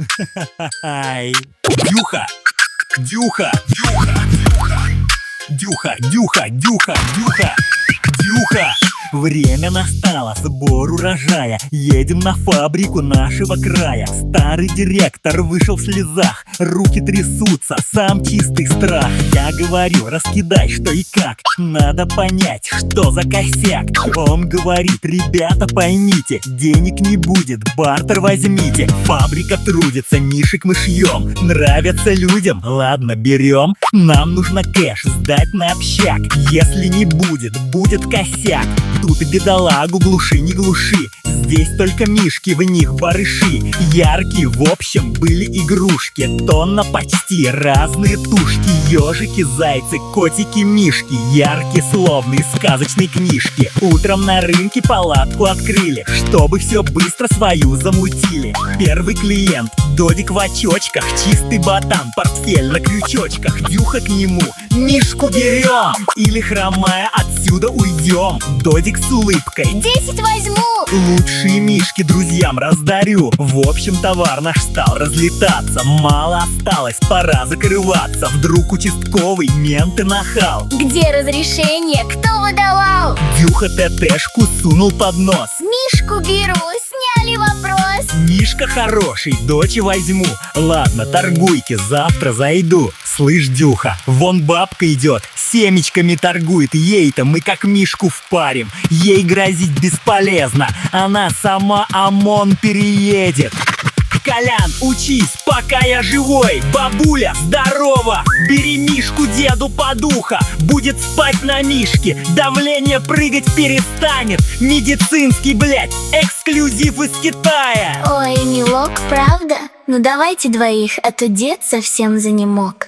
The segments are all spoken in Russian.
Ай. Дюха! Дюха! Дюха! Дюха! Дюха! Дюха! Дюха! Дюха! Время настало, сбор урожая. Едем на фабрику нашего края. Старый директор вышел в слезах, руки трясутся, сам чистый страх. Я говорю, раскидай что и как, надо понять, что за косяк. Он говорит, ребята поймите, денег не будет, бартер возьмите. Фабрика трудится, мишек мы шьем, нравятся людям, ладно берем. Нам нужно кэш сдать на общак, если не будет, будет косяк. Тут и бедолагу глуши, не глуши, здесь только мишки, в них барыши. Яркие, в общем, были игрушки, тонна почти, разные тушки. Ежики, зайцы, котики, мишки, яркие, словно из сказочной книжки. Утром на рынке палатку открыли, чтобы все быстро свою замутили. Первый клиент, додик в очочках, чистый ботан, портфель на крючочках. Дюха к нему, мишку берем, или хромая отсюда уйдем. Додик с улыбкой, 10 возьму. лучшие мишки друзьям раздарю. В общем, товар наш стал разлетаться, мало осталось, пора закрываться. Вдруг участковый мент и нахал. Где разрешение? Кто выдавал? Дюха ТТшку сунул под нос. Мишку беру, сняли вопрос. Мишка хороший, дочь возьму. Ладно, торгуйте, завтра зайду. Слышь, Дюха, вон бабка идет, семечками торгует. Ей-то мы как мишку впарим. Ей грозить бесполезно, она сама ОМОН переедет. Колян, учись, пока я живой. Бабуля, здорово! Бери мишку деду под ухо, будет спать на мишке, давление прыгать перестанет. Медицинский, блядь, эксклюзив из Китая. Ой, милок, правда? Ну давайте двоих, а то дед совсем занемог.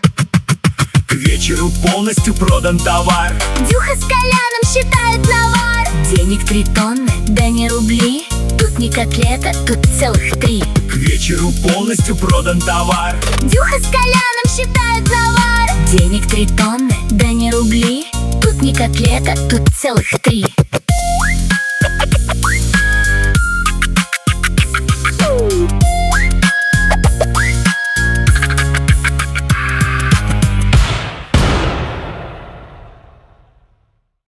К вечеру полностью продан товар. Дюха с Коляном считают навар. Денег 3 тонны, да не рубли. Тут не котлета, тут целых 3. К вечеру полностью продан товар. Дюха с Коляном считают навар. Денег 3 тонны, да не рубли. Тут не котлета, тут целых 3.